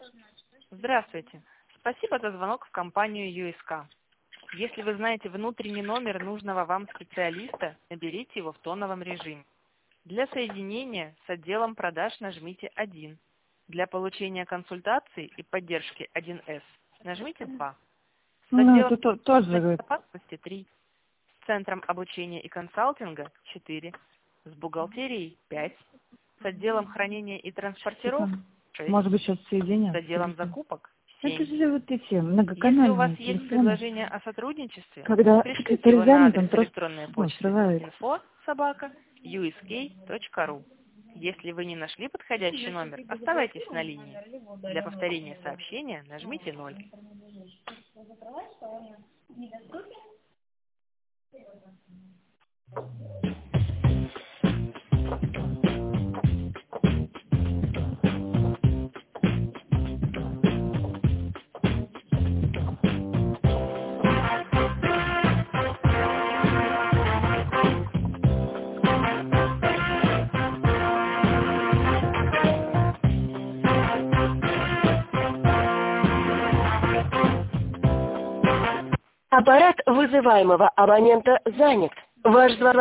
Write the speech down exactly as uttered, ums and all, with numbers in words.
Здравствуйте. Спасибо за звонок в компанию ю эс ка. Если вы знаете внутренний номер нужного вам специалиста, наберите его в тоновом режиме. Для соединения с отделом продаж нажмите один. Для получения консультации и поддержки один эс нажмите два. С Ну, отделом это то- тоже, говорит. безопасности три. С центром обучения и консалтинга четыре. С бухгалтерией пять. С отделом хранения и транспортировки шесть. Может быть, сейчас С соединят. отделом закупок Это семь. же вот эти Если у вас многоканальные есть телефоны. предложение о сотрудничестве, Когда пришлите секретарь его на занят, адрес он просто электронной ну, почты срывает. инфо собака ю эс кей точка ру. Если вы не нашли подходящий номер, оставайтесь на линии. Для повторения сообщения нажмите ноль. Аппарат вызываемого абонента занят. Ваш звонок